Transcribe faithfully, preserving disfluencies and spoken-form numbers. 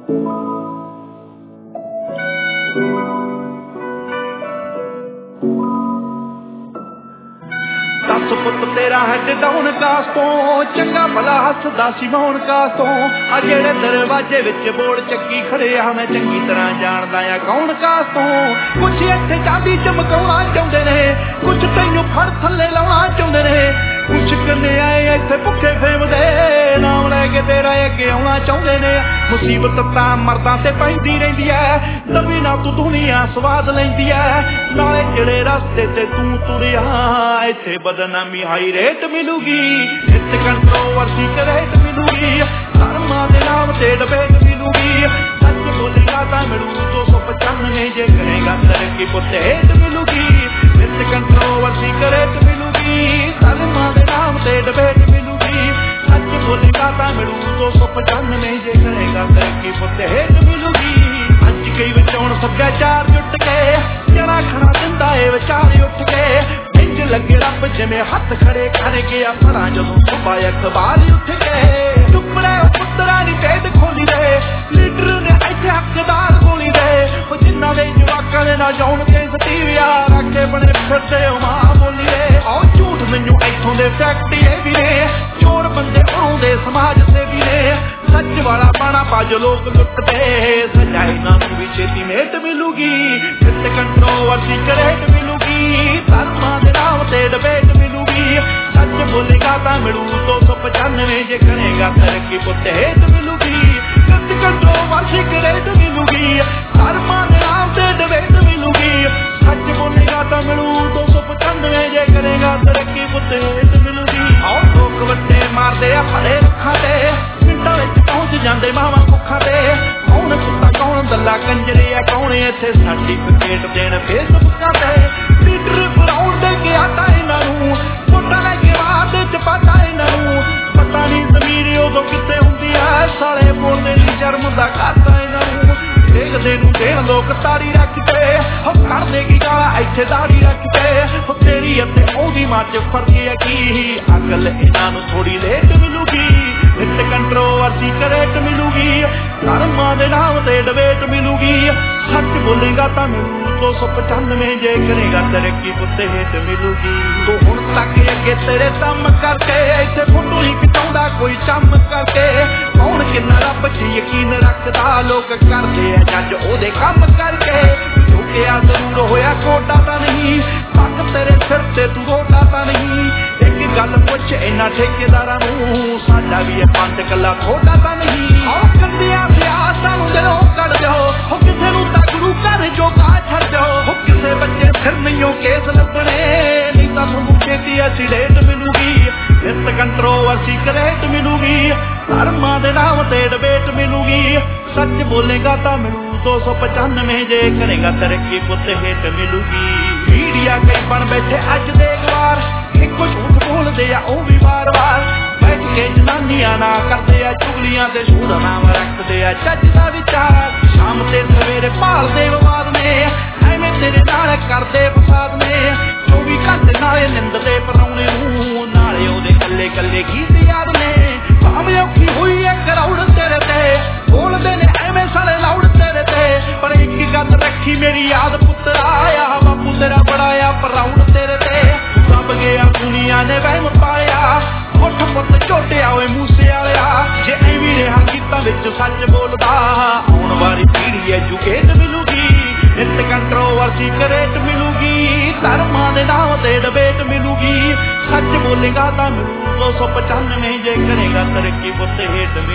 दस पुत तेरा हैड डाउन क्लास तो चंगा भला हसदा सी मोहन क्लास तो आ जेड़े दरवाजे विच बोर्ड चक्की खड़े आ मैं चंगी तरह जानदा आ कौन क्लास तो कुछ इत्थे चांदी चमकाउणा चाहुंदे ने कुछ तैनूं फड़ थल्ले लाउणा चाहुंदे ने कुछ कन्ने आए इत्थे भुखे फेम दे नाम लैके तेरा अगे आउणा चाहुंदे ने मुसीबत तां मर्दां ते पैंदी रहिंदी ऐ नवीं ना तूं दुनिया स्वाद लैंदी ऐ नाले जेड़े रस्ते ते तूं तुरिया इत्थे बदनामी हाई रेट मिलूगी इत्थे कंट्रोवर्सी करेट मिलूगी धर्मां दे नाम ते डिबेट मिलूगी सच बोलेगा तां मिलू दो सौ पचानवे जे करेगा तरक्की पुत हेट मिलूगी इत्थे कंट्रोवर्सी करेट मिलूगी धर्मां दे नाम ते डिबेट मिलूगी सच बोलेगा तां मिलू दो सौ पचानवे जे करेगा तरक्की पुत हेट मिलूगी अज कई विचौण सभ्याचार जुट के जरा खड़ा दिंदा ए विचार उठ के इंज लगे रब जिवें हथ खड़े कर गया पढ़ा जदों सुबह अखबार उठ के चुप रहे पुत्तरा नी पेट खोली रहे लीडर ने इत्थे हकदार गोली दे जिन्ना दे जवाकां दे ना जाउण के सतीविया रखे बने फिरदे मां बोली रे आओ झूठ मैनू इत्थों दे फैक्ट ये भी ने चोर बंदे आउंदे समाज सेवी ने सच वाला पाना पाज लोग लुटते सजाई ना भी छेती मेट मिलूगी इत्थे कंट्रोवर्सी करेट मिलूगी धर्मां दे नाम ते डिबेट मिलूगी सच बोलेगा तां मिलू दो सौ पचानवे जे करेगा तरक्की पुत हेट मिलूगी इत्थे कंट्रोवर्सी करेट मिलूगी धर्मां दे नाम ते डिबेट मिलूगी सच बोलेगा तां मिलू दो सौ पचानवे जे करेगा तरक्की पुत हेट मिलूगी आओ लोग वट्टे मारदे आ फड़े रखां ते पिंडां विच पहुंच जांदे मावां कुखां ते कौन कुत्ता कौन दल्ला कंजरे आ कौन इत्थे सर्टिफिकेट देण फेसबुकां ते लीडर बनाउण दे के आटा इन्हां नूं वोटां लै के बात च पाता इन्हां नूं पता नहीं जमीर उदों कित्थे हुंदी ऐ साले बोलदे नी शर्म दा घाटा इन्हां नूं देखदे नूं देण लोक ताड़ी रख के हो करदे की गाला इत्थे दाड़ी रख के हो तेरी अते ओहदी मां च फर्क है की अकल इन्हां नूं थोड़ी लेट मिलूगी इत्थे कंट्रोवर्सी करेट मिलूगी धर्मां दे नाम ते डिबेट मिलूगी सच बोलेगा तां मिलू दो सौ पचानवे जे करेगा तरक्की पुत हेट मिलूगी तो हुण तक अगे तेरे दम करके इत्थे फोटो ही खिचाउंदा कोई चम करके कौन किन्ना रब च यकीन रखदा लोग करदे आ जज ओहदे कम करके झुकिया जरूर होया कोटा तां नहीं पग तेरे सिर ते तू रोटा तां नहीं एक गल पुछ इन्हां ठेकेदारां नूं साडा भी पंज कला थोड़ा तां नहीं आओ कंदियां सियासां नूं दिलों कढ दिओ हो किसे नूं तां गुरू घर जोगा छड्ड दिओ हो किसे बच्चे फिर नहीं केस लभणे नहीं तां तुहानूं खेती एक्सीडेंट मिलूगी इस कंट्रोवर्सी करेट मिलूगी धर्मां दे नाम ते डिबेट मिलूगी सच बोलेगा तां मिलू दो सौ पचानवे जे करेगा तरक्की पुत हेट मिलूगी मीडिया कई बन बैठे अज दे गवार इक्को झूठ बोलदे आ ओ भी वार वार बैठ के जनानियां ना करदे आ चुगलियां ते झूठ नाम रखदे आ जज दा विचार शाम ते सवेरे भालदे विवाद ने एवें तेरे नाल करदे फसाद ने चौबी घंटे नाले निंददे परौणे नूं नाले ओहदे कल्ले कल्ले गीत याद ने भावें औखी होई ऐ करौड़ तेरे ते बोलदे ने एवें साले लाउड तेरे ते पर एक गल रखी मेरी याद पुत्तरा आया बापू तेरा बड़ा आ प्राउड तेरे ते सब गया दुनिया ने वहम पाया उठ पुत झोटिया ओए मूसे वालिया जे एवीं रहा गीतां विच सच बोलदा आउण वाली पीढ़ी एजुकेट मिलूगी इत्थे कंट्रोवर्सी करेट मिलूगी धर्मां दे नाम ते डिबेट मिलूगी सच बोलेगा तां मिलू दो सौ पचानवे जे करेगा तरक्की पुत हेट